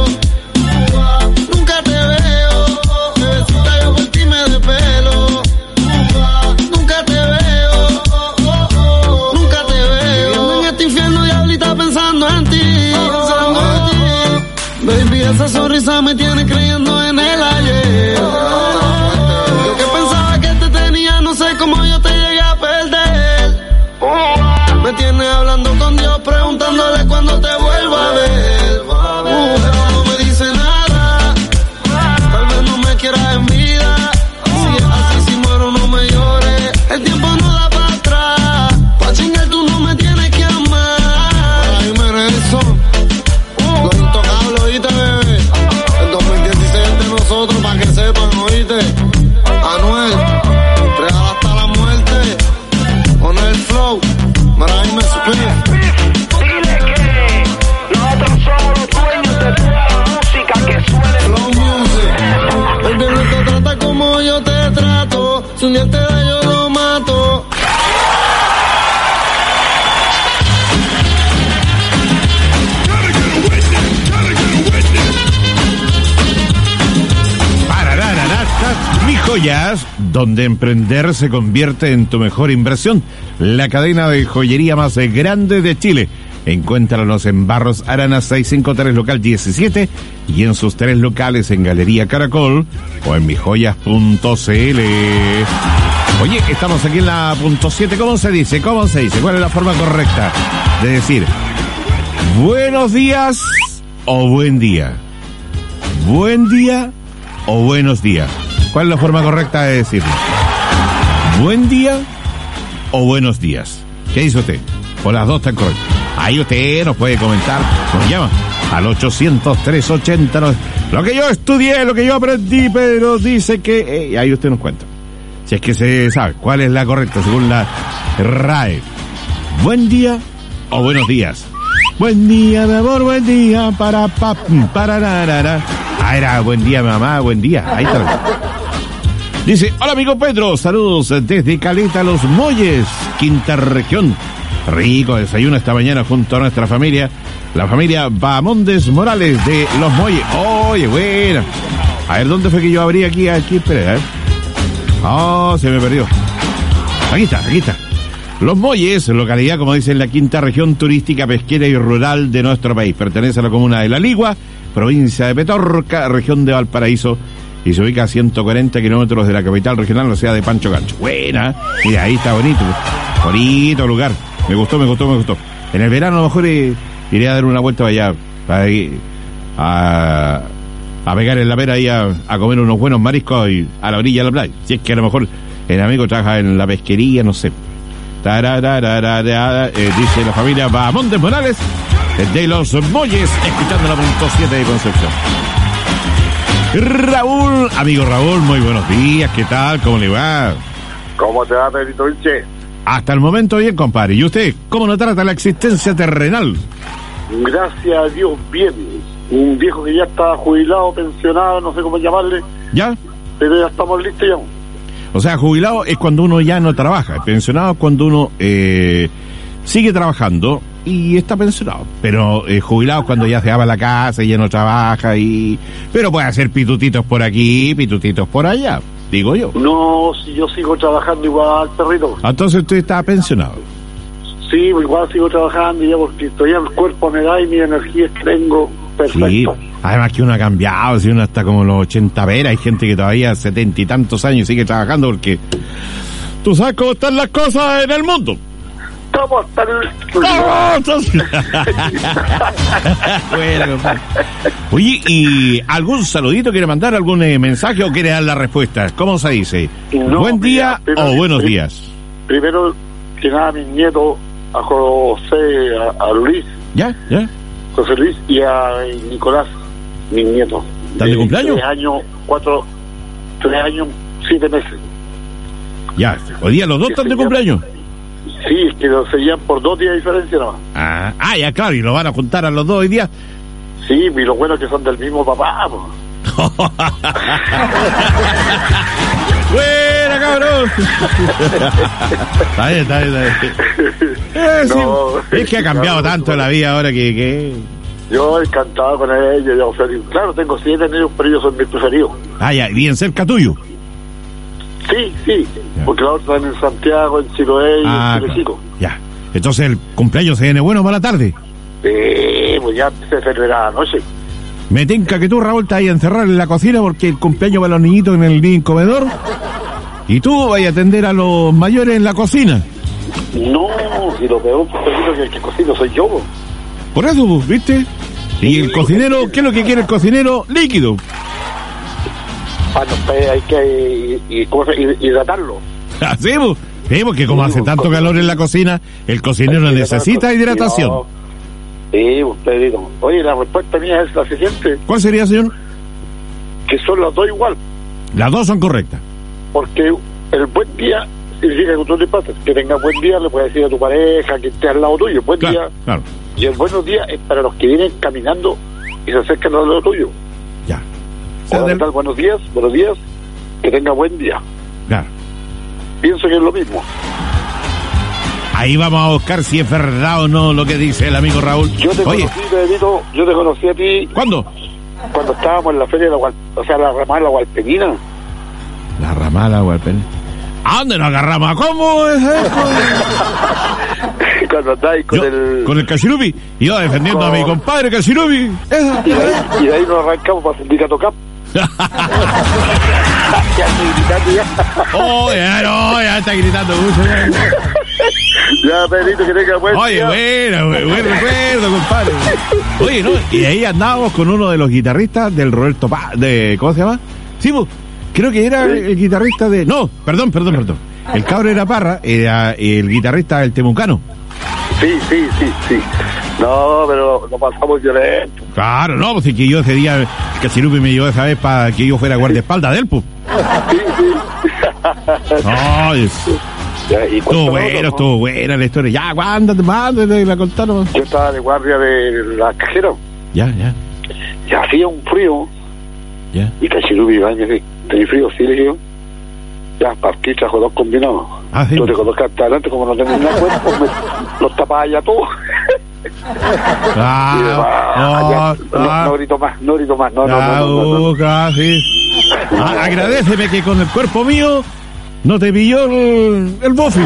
Nunca te veo. Bebecita, yo por ti me desvelo. Nunca te veo. Nunca te veo. Viviendo en este infierno, diablita, pensando en ti. Pensando en ti. Baby, esa sonrisa me tiene creyendo en el ayer. Yo que pensaba que te tenía, no sé cómo yo te llegué a perder. Me tienes hablando con Dios, preguntándole cuándo te vuelvo a ver. Pero no me dice nada, tal vez no me quieras en vida. Si es así, si muero no me llores, el tiempo no da para atrás. Pa' chingar tú no me tienes que amar. Ahí me Nelson, los intocables, oíste, bebé. El dos mil dieciséis es de nosotros, pa' que sepan, oíste. Anuel, real hasta la muerte, con el flow. Mira, ahí me supé. Dile que nosotros somos los dueños de toda la música que suene. Flow Music. Baby, no te trata como yo te trato. Si un día te da yo lo mato. Mi Joyas, donde emprender se convierte en tu mejor inversión. La cadena de joyería más grande de Chile. Encuéntranos en Barros Arana seiscientos cincuenta y tres, local diecisiete, y en sus tres locales en Galería Caracol o en mijoyas punto c l. Oye, estamos aquí en la punto siete. ¿Cómo se dice? ¿Cómo se dice? ¿Cuál es la forma correcta de decir buenos días o buen día? ¿Buen día o buenos días? ¿Cuál es la forma correcta de decirlo? ¿Buen día o buenos días? ¿Qué dice usted? O las dos están correctas. Ahí usted nos puede comentar, nos llama al ochocientos tres ochenta. Lo que yo estudié, lo que yo aprendí, pero dice que... Eh, ahí usted nos cuenta. Si es que se sabe cuál es la correcta según la R A E. ¿Buen día o buenos días? Buen día, mi amor, buen día, para pa, para narara. Ah, era buen día, mamá, buen día. Ahí está. Dice, hola amigo Pedro, saludos desde Caleta Los Molles, quinta región. Rico desayuno esta mañana junto a nuestra familia, la familia Bamondes Morales de Los Molles. Oye, bueno. A ver, ¿dónde fue que yo abrí aquí? Aquí, espera, a ver. Oh, se me perdió. Aquí está, aquí está. Los Molles, localidad, como dice, en la quinta región turística, pesquera y rural de nuestro país. Pertenece a la comuna de La Ligua, provincia de Petorca, región de Valparaíso, y se ubica a ciento cuarenta kilómetros de la capital regional, o sea, de Pancho Gancho. Buena, mira, ahí está bonito, bonito lugar. Me gustó, me gustó, me gustó. En el verano a lo mejor eh, iré a dar una vuelta allá, para ir a, a pegar en la pera ahí a, a comer unos buenos mariscos y a la orilla de la playa. Si es que a lo mejor el amigo trabaja en la pesquería, no sé. Tararararara, eh, dice la familia Bahamontes Morales de Los Molles, escuchando la punto siete de Concepción. Raúl, amigo Raúl, muy buenos días, ¿qué tal? ¿Cómo le va? ¿Cómo te va, Pedrito Vilche? Hasta el momento bien, compadre. ¿Y usted cómo lo trata la existencia terrenal? Gracias a Dios, bien. Un viejo que ya está jubilado, pensionado, no sé cómo llamarle. ¿Ya? Pero ya estamos listos ya. O sea, jubilado es cuando uno ya no trabaja. Pensionado es cuando uno eh, sigue trabajando y está pensionado. Pero eh, jubilado es cuando ya se va a la casa y ya no trabaja. y Pero puede hacer pitutitos por aquí, pitutitos por allá, digo yo. No, si yo sigo trabajando igual, perrito. Entonces usted está pensionado. Sí, igual sigo trabajando ya porque todavía el cuerpo me da y mi energía que tengo. Perfecto. Sí, además que uno ha cambiado, si uno está como los ochenta veras, hay gente que todavía setenta y tantos años sigue trabajando porque tú sabes cómo están las cosas en el mundo. ¿Cómo están? Bueno, compadre. Oye, ¿y algún saludito quiere mandar, algún eh, mensaje o quiere dar la respuesta? ¿Cómo se dice? No, ¿Buen día mira, primero, o buenos prim- días? Primero que nada, a mis nietos, a José, a, a Luis. ¿Ya? ¿Ya? José Luis y a Nicolás, mis nietos. ¿Están de cumpleaños? Tres años, cuatro, tres años, siete meses. Ya, hoy día los dos están de cumpleaños. Sí, es que lo seguían por dos días de diferencia nomás. Ah, ah, ya claro, y lo van a juntar a los dos hoy día. Sí, y lo bueno es que son del mismo papá, po. ¡Buena, cabrón! Está bien, está bien, está bien. Eh, sí, No, es que ha cambiado claro, tanto no. la vida ahora que... que... Yo encantado con ellos, yo feliz. Claro, tengo siete niños, pero ellos son mis preferidos. Ah, ya, bien cerca tuyo. Sí, sí, porque la otra están en Santiago, en Chiloé y Ah, en Chile Chico. Ya. Entonces el cumpleaños se viene bueno para la tarde. Sí, pues ya se celebrará anoche. Me tinca que tú, Raúl, te vayas a encerrar en la cocina porque el cumpleaños va a los niñitos en el living comedor. Y tú vayas a atender a los mayores en la cocina. No, si lo peor es que el que cocino soy yo, po. Por eso, pues, ¿viste? Y el cocinero, ¿qué es lo que quiere el cocinero? Líquido. Ah, no, pues hay que y, y, ¿cómo se- y- hidratarlo. Así, pues. Sí, porque como Sí, hace pues, tanto cocinero. calor en la cocina, el cocinero Hay que necesita hidratar al hidratación. cocinero. Sí, usted dijo. Oye, la respuesta mía es la siguiente, ¿Cuál sería, señor? que son las dos igual, Las dos son correctas. porque el buen día significa que tú le pasas, que tengas buen día, le puedes decir a tu pareja, que esté al lado tuyo, buen Claro, día, claro. y el buenos días es para los que vienen caminando y se acercan al lado tuyo. Ya. Hola, ¿qué tal? Buenos días, buenos días, que tenga buen día. Claro. Pienso que es lo mismo. Ahí vamos a buscar si es verdad o no lo que dice el amigo Raúl. Yo te Oye, conocí, Pedrito, yo te conocí a ti. ¿cuándo? Cuando estábamos en la feria de la Gual, o sea, la ramada de la Gualpenina. La ramada, Gualpen. ¿A dónde nos agarramos? ¿A cómo es eso? Cuando andáis con Yo, el... con el Cachirupi. Y yo defendiendo a mi compadre Cachirupi. Esa. Y de, ahí, y de ahí nos arrancamos para el sindicato Cap. Ya estoy gritando ya. Oh, ya no, ya está gritando mucho. Ya. Ya, Pedrito, que tenga buen Oye, día. bueno, buen buen recuerdo, compadre. Oye, ¿no? Y ahí andábamos con uno de los guitarristas del Roberto Paz, de, ¿cómo se llama? Sí, pues, creo que era el guitarrista de... No, perdón, perdón, perdón. El cabro era Parra, era el guitarrista del Temucano. Sí, sí, sí, sí. No, pero lo pasamos violento. Claro, no, pues es que yo ese día, el Cachirupi me llevó esa vez para que yo fuera guardaespaldas de él, pues. Sí, sí. No, es... Ya, y Estuvo cuéntame bueno, otro, ¿no? estuvo buena la historia. Ya, aguántate, mándate, la contaron. Yo estaba de guardia de la cajera Ya, ya, y hacía un frío. ya. Y Cachirubi va y me dice, ¿tenés frío? Sí, le digo. Ya, partí, trajo dos combinados. Ah, sí. Tú te colocaste adelante, como no tenés nada cuenta, pues me los tapabas ya todos. Ah, Y yo, ah, ya, no, ah, no grito más, no grito más, no, no, ah, no, no, no, no. uh, casi. Ah, agradéceme que con el cuerpo mío No te pilló el, el bofi.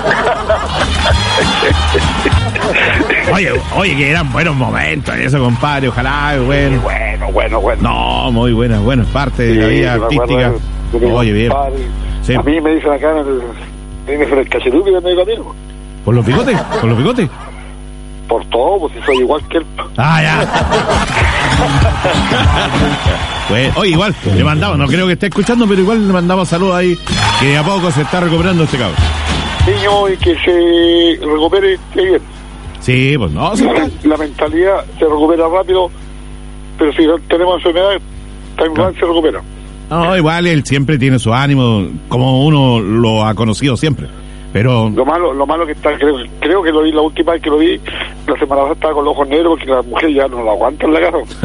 Oye, oye, que eran buenos momentos eso, compadre, ojalá, bueno. Bueno, bueno, bueno. No, muy buenas, buenas partes Sí, de la vida me artística. acuerdo de- de mi Oye, bien. compadre. Sí. A mí me dicen acá en el, en el cachetuque de medio camino. ¿Por los bigotes? ¿Por los bigotes? Por todo, pues si soy igual que él. Ah, ya. Pues, oye, igual, le mandamos, no creo que esté escuchando, pero igual le mandamos saludos ahí, que de a poco se está recuperando este cabrón. Niño, y que se recupere esté bien. Sí, pues no, sí, la, la mentalidad se recupera rápido, pero si tenemos enfermedad, también se recupera. no, igual él siempre tiene su ánimo, como uno lo ha conocido siempre. Pero Lo malo, lo malo que está, creo, creo que lo vi la última vez que lo vi, la semana pasada estaba con los ojos negros porque la mujer ya no lo aguanta en la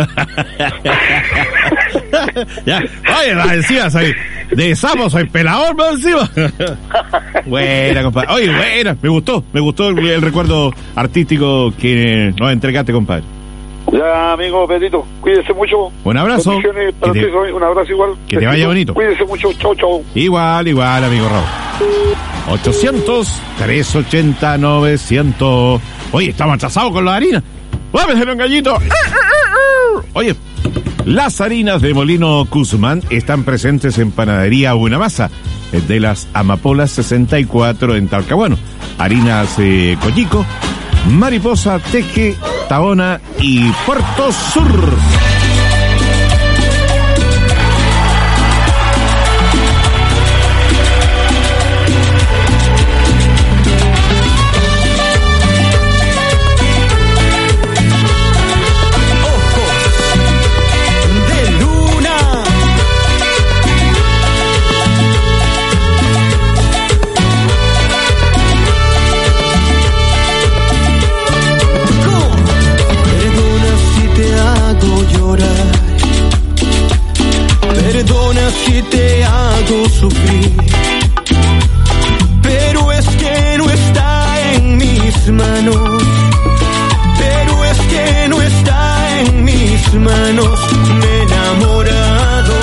casa. ya, oye, más encima soy de sapo, soy pelador más encima. Buena, compadre. Oye, buena, me gustó, me gustó el, el recuerdo artístico que nos entregaste, compadre. Ya, amigo Pedrito, cuídese mucho. Un abrazo. Bendiciones para Que te- ustedes, un abrazo igual. que te vaya bonito. Cuídese mucho, chau, chau. Igual, igual, amigo Raúl. ochocientos, trescientos ochenta, novecientos. Oye, estamos atrasados con la harina. ¡Vámeselo un gallito! Oye, las harinas de Molino Guzmán están presentes en Panadería Buenamasa, de las Amapolas sesenta y cuatro en Talcahuano. Harinas eh, Collico, Mariposa, Teje, Taona y Puerto Sur. De luna. Perdona si te hago llorar. Perdona si te hago sufrir. Pero es que no está en mis manos. Pero es que no está en mis manos. Me he enamorado.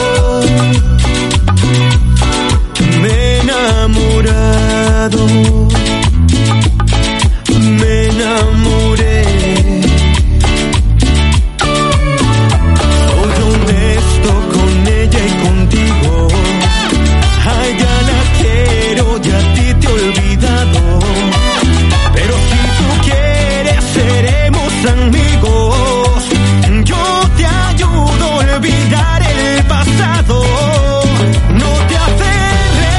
Me he enamorado. Me enamoré. Soy honesto con ella y contigo. A ella la quiero y a ti te he olvidado. Pero si tú quieres seremos amigos. Yo te ayudo a olvidar el pasado. No te aferres.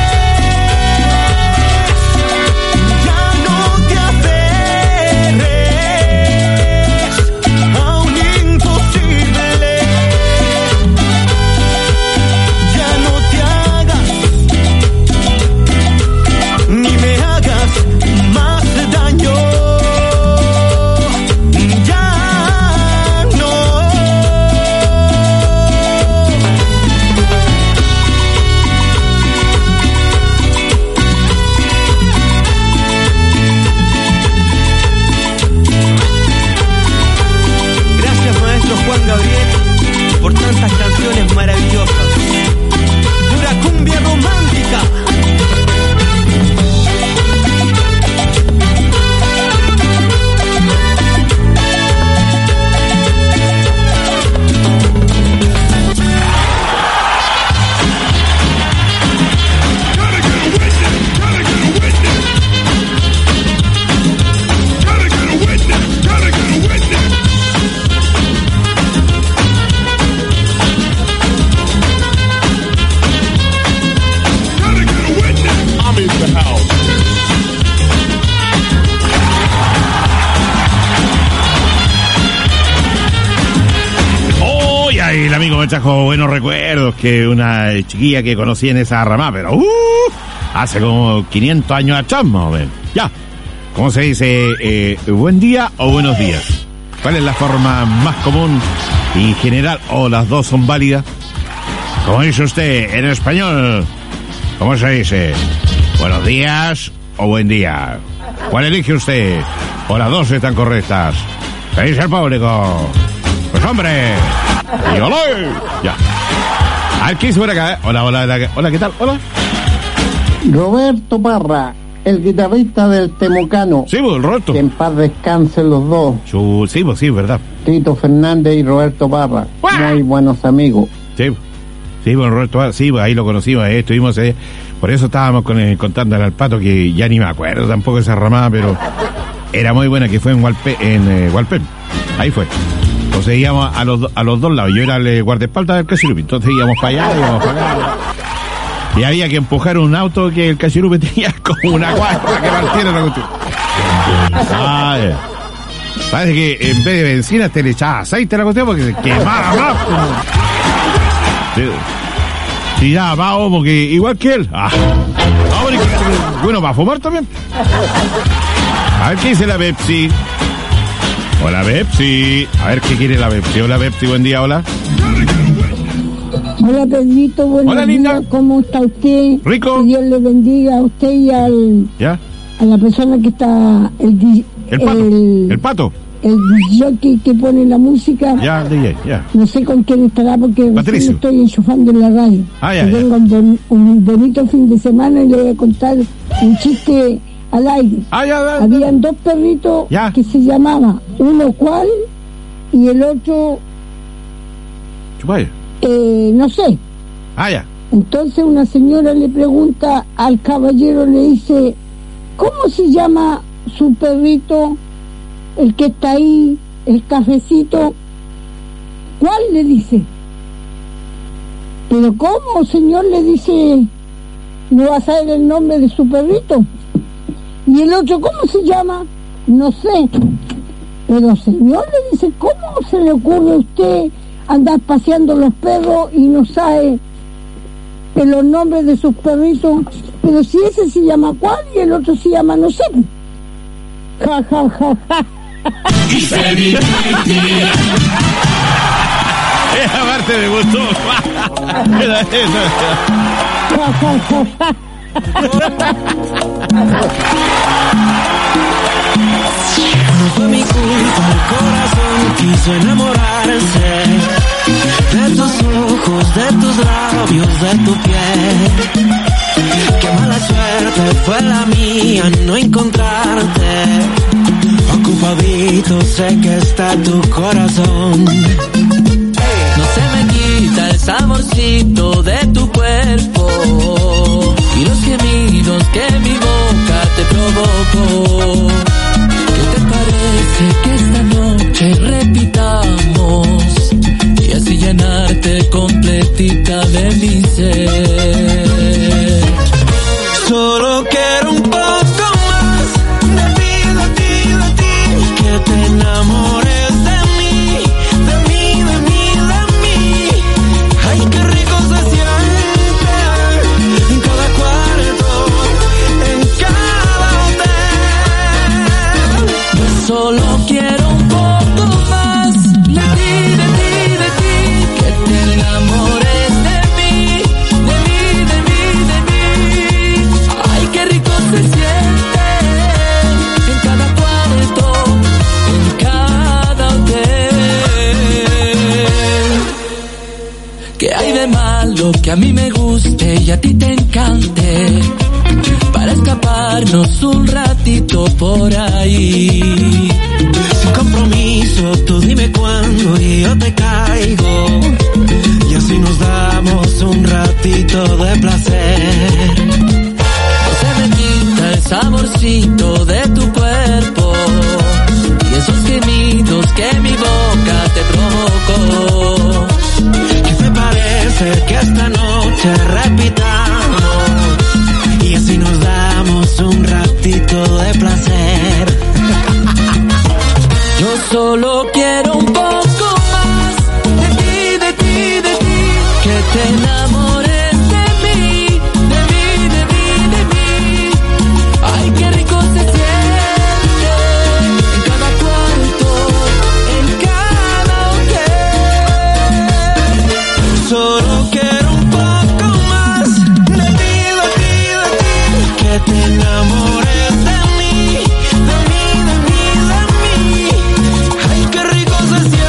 Ya no te aferres a un imposible. Ya no te hagas ni me hagas más daño. Ya no. Gracias, maestro Juan Gabriel, por tantas canciones maravillosas. Pura cumbia romántica. Oh, y ahí el amigo me trajo buenos recuerdos, que una chiquilla que conocí en esa ramada, pero uh, hace como quinientos años atrás, más o menos. Ya, ¿cómo se dice? Eh, ¿Buen día o buenos días? ¿Cuál es la forma más común y general? ¿O las dos son válidas? ¿Cómo dice usted en español? ¿Cómo se dice? ¿Buenos días o buen día? ¿Cuál elige usted? ¿O las dos están correctas? ¿Qué dice el público? Pues hombre, y hola, ya. A ver, ¿qué dice por acá? Eh? Hola, hola, hola, hola, ¿qué tal? Hola. Roberto Parra, el guitarrista del Temucano. Sí, pues, el Roberto. Que en paz descansen los dos. Chu, sí, pues sí, verdad. Tito Fernández y Roberto Parra. ¡Buah! Muy buenos amigos. Sí, sí, pues Roberto Parra, sí, pues ahí lo conocimos, eh, estuvimos, eh, por eso estábamos con, eh, contándole al Pato, que ya ni me acuerdo tampoco esa ramada, pero era muy buena, que fue en Hualpe, en eh, Hualpén. Ahí fue. Entonces íbamos a los, a los dos lados. Yo era el guardaespaldas del Cachirupi. Entonces íbamos para allá, íbamos para acá. Y había que empujar un auto que el Cachirupi tenía como una guagua para que partiera la cuestión. Ah, yeah. Parece que en vez de benzina te le echaba aceite a la cuestión porque se quemaba más. Sí. Y ya, va, como que igual que él. Ah. Bueno, va a fumar también. A ver qué dice la Pepsi. Hola, Pepsi. A ver qué quiere la Pepsi. Hola, Pepsi, buen día, hola. Hola, Pedrito, buenos Hola, días. linda. ¿Cómo está usted? Rico. Que Dios le bendiga a usted y al, ¿Ya? a la persona que está... El, di- El pato. El, El pato. el jockey que pone la música. Ya, D J, ya. No sé con quién estará porque recién Patricio. estoy enchufando en la radio. Ah, ya, Y ya. tengo un, bon- un bonito fin de semana y le voy a contar un chiste al aire. Ah, ya, ya, ya. Habían dos perritos Ya. que se llamaban uno cual y el otro Chupaya. eh, no sé. Ah, ya. Entonces una señora le pregunta al caballero, le dice, ¿cómo se llama su perrito, el que está ahí, el cafecito? ¿Cuál? Le dice. ¿Pero cómo, señor? Le dice, ¿no va a saber el nombre de su perrito? Y el otro, ¿cómo se llama? No sé. Pero señor, le dice, ¿cómo se le ocurre a usted andar paseando los perros y no sabe de los nombres de sus perritos? Pero si ese se llama cuál y el otro se llama no sé. Ja, ja, ja, ja. Y se divertirá. Esa parte me gustó. Esa, esa. Ja, ja, ja, ja. No fue mi culpa, el corazón quiso enamorarse de tus ojos, de tus labios, de tu piel. Qué mala suerte fue la mía no encontrarte. Ocupadito sé que está tu corazón. No se me quita el saborcito de tu cuerpo y los gemidos que mi boca te provocó. ¿Qué te parece que esta noche repitamos y así llenarte completita de mi ser? Solo quiero un poco más de ti, de ti, de ti, que te enamores de mí, de mí, de mí, de mí. Ay, qué rico se siente en cada cuarto, en cada hotel. Yo solo quiero un poco más de ti, de ti, de ti, que te enamores de mí, de mí, de mí, de mí. Ay, qué rico se siente en cada cuarto, en cada hotel. ¿Qué hay de malo que a mí me guste y a ti te encante? Para escaparnos un ratito por ahí. Sin compromiso, tú dime cuándo y yo te caigo. Y así nos damos un ratito de placer. No se me quita el saborcito de tu cuerpo y esos gemidos que mi boca te provocó. ¿Qué te parece que esta noche repitamos y así nos damos un ratito de placer? Yo solo quiero un poco más de ti, de ti, de ti, que te enamores de mí, de mí, de mí, de mí. Ay, qué rico se siente en cada cuarto, en cada hotel. Solo quiero un poco más de ti, de ti, de ti, que te enamores de mí, de mí, de mí, de mí. Ay, qué rico se siente.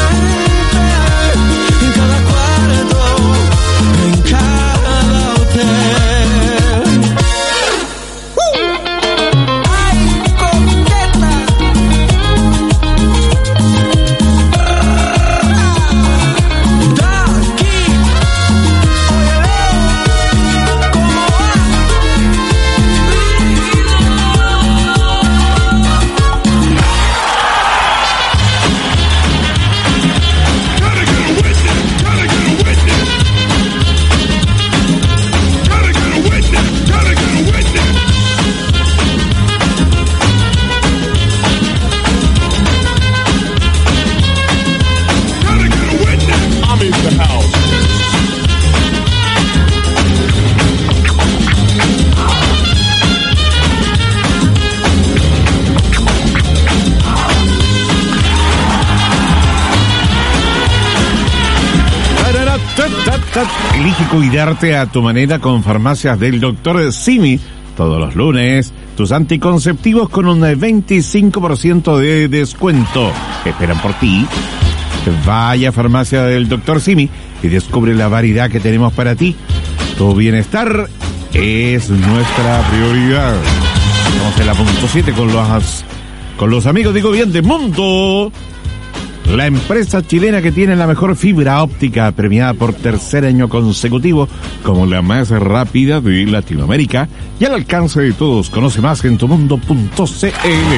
Ta, ta, ta. Elige cuidarte a tu manera con Farmacias del doctor Simi. Todos los lunes, tus anticonceptivos con un veinticinco por ciento de descuento. Esperan por ti. Vaya a Farmacia del doctor Simi y descubre la variedad que tenemos para ti. Tu bienestar es nuestra prioridad. Estamos en la punto siete con los, con los amigos, digo bien, de Mundo. La empresa chilena que tiene la mejor fibra óptica, premiada por tercer año consecutivo como la más rápida de Latinoamérica y al alcance de todos. Conoce más en tumundo punto c l.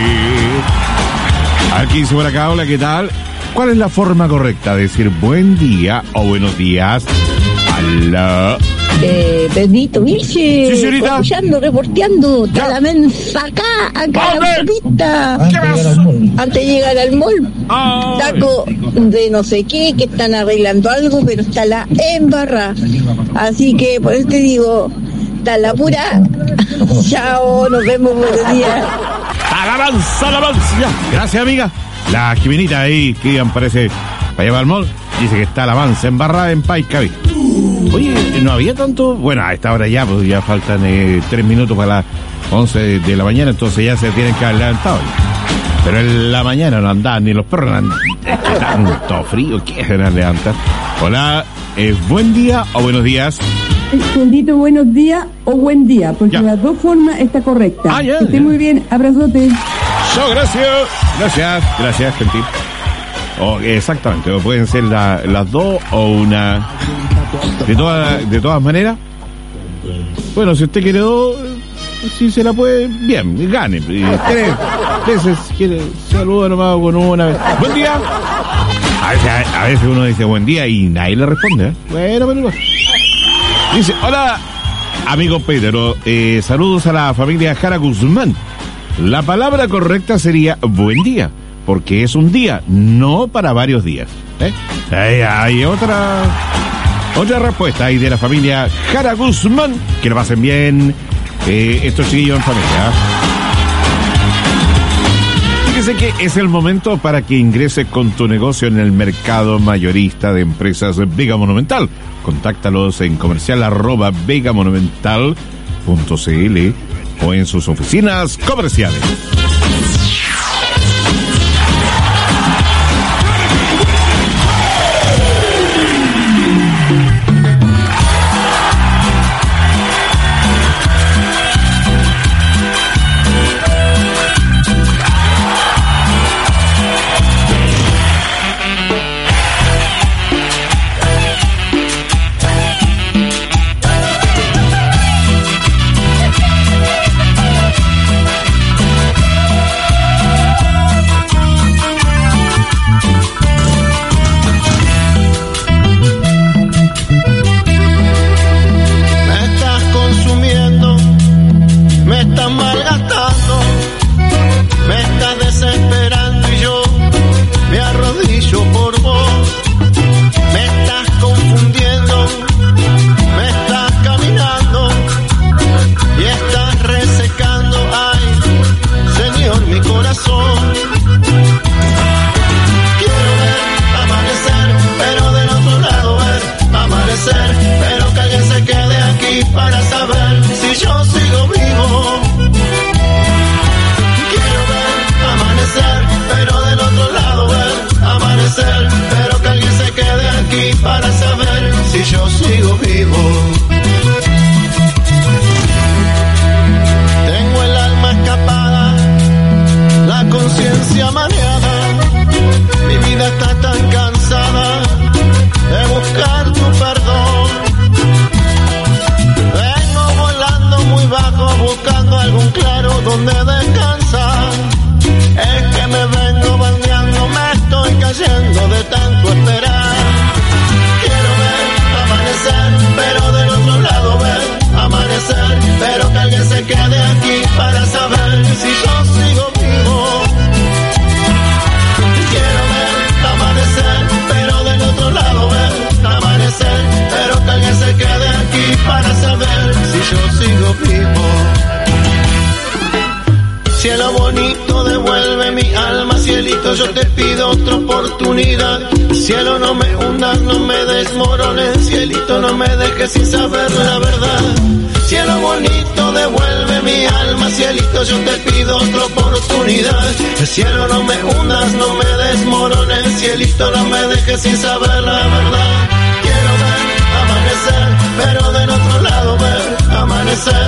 Aquí dice por acá, hola, ¿qué tal? ¿Cuál es la forma correcta de decir buen día o buenos días? Alá. Eh, Pedrito Vilche, sí, señorita, escuchando, reporteando, está la mensa acá, acá en la autopista. Antes de llegar al mall, oh. Taco de no sé qué, que están arreglando algo, pero está la embarra. Así que por eso te digo, está la pura. Chao, nos vemos, buenos días. Alabanza, alabanza. Gracias, amiga. La Jimenita ahí, que parece para llevar al mall, dice que está alabanza embarrada en Paiscaví. Oye, no había tanto. Bueno, a esta hora ya, pues ya faltan eh, tres minutos para las once de la mañana, entonces ya se tienen que haber levantado. Pero en la mañana no andaban ni los perros, no andaban. Es que tanto frío, ¿qué es levantar? Hola, eh, ¿buen día o buenos días? Bendito, buenos días o buen día, porque ya. Las dos formas está correcta. Ah, ya, que esté ya. muy bien, abrazote. Chao, gracias. Gracias, gracias, gentil. Oh, exactamente, o pueden ser la, las dos o una. De todas, de todas maneras. Bueno, si usted quiere dos, si se la puede, bien, gane. Tres veces quiere, saluda nomás con una vez. Buen día. A veces, a veces uno dice buen día y nadie le responde, ¿eh? Bueno, pero igual. Dice, hola, amigo Pedro, eh, saludos a la familia Jara Guzmán. La palabra correcta sería buen día, porque es un día, no para varios días. ¿Eh? Hay, hay otra otra respuesta ahí de la familia Jara Guzmán. Que lo pasen bien eh, estos chiquillos en familia. Fíjese que es el momento para que ingreses con tu negocio en el mercado mayorista de empresas Vega Monumental. Contáctalos en comercial arroba vegamonumental punto cl o en sus oficinas comerciales. Cayendo de tanto esperar. Quiero ver amanecer, pero del otro cielito, yo te pido otra oportunidad. Cielo, no me hundas, no me desmorones. Cielito, no me dejes sin saber la verdad. Cielo bonito, devuelve mi alma. Cielito, yo te pido otra oportunidad. Cielo, no me hundas, no me desmorones. Cielito, no me dejes sin saber la verdad. Quiero ver amanecer, pero del otro lado ver amanecer.